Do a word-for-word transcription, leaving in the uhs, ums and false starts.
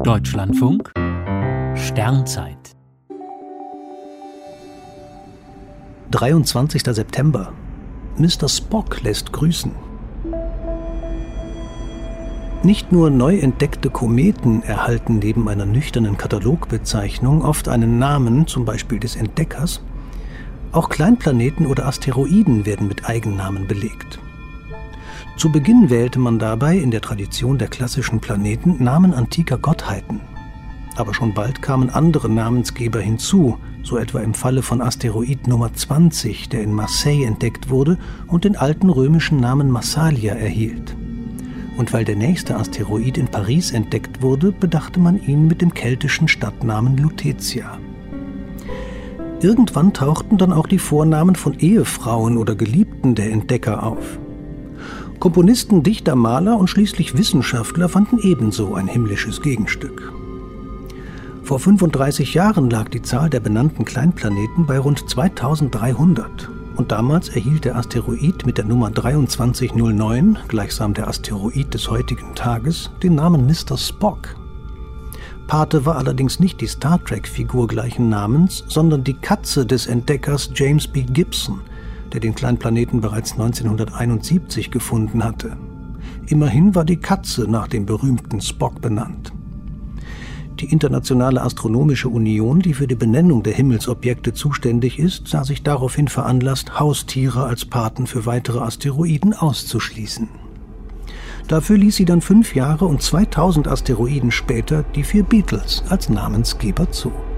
Deutschlandfunk Sternzeit dreiundzwanzigster September. Mister Spock lässt grüßen. Nicht nur neu entdeckte Kometen erhalten neben einer nüchternen Katalogbezeichnung oft einen Namen, zum Beispiel des Entdeckers. Auch Kleinplaneten oder Asteroiden werden mit Eigennamen belegt. Zu Beginn wählte man dabei in der Tradition der klassischen Planeten Namen antiker Gottheiten. Aber schon bald kamen andere Namensgeber hinzu, so etwa im Falle von Asteroid Nummer zwanzig, der in Marseille entdeckt wurde und den alten römischen Namen Massalia erhielt. Und weil der nächste Asteroid in Paris entdeckt wurde, bedachte man ihn mit dem keltischen Stadtnamen Lutetia. Irgendwann tauchten dann auch die Vornamen von Ehefrauen oder Geliebten der Entdecker auf. Komponisten, Dichter, Maler und schließlich Wissenschaftler fanden ebenso ein himmlisches Gegenstück. Vor fünfunddreißig Jahren lag die Zahl der benannten Kleinplaneten bei rund zweitausenddreihundert. Und damals erhielt der Asteroid mit der Nummer dreiundzwanzig null neun, gleichsam der Asteroid des heutigen Tages, den Namen Mister Spock. Pate war allerdings nicht die Star Trek-Figur gleichen Namens, sondern die Katze des Entdeckers James B. Gibson, der den Kleinplaneten bereits neunzehnhunderteinundsiebzig gefunden hatte. Immerhin war die Katze nach dem berühmten Spock benannt. Die Internationale Astronomische Union, die für die Benennung der Himmelsobjekte zuständig ist, sah sich daraufhin veranlasst, Haustiere als Paten für weitere Asteroiden auszuschließen. Dafür ließ sie dann fünf Jahre und zweitausend Asteroiden später die vier Beatles als Namensgeber zu.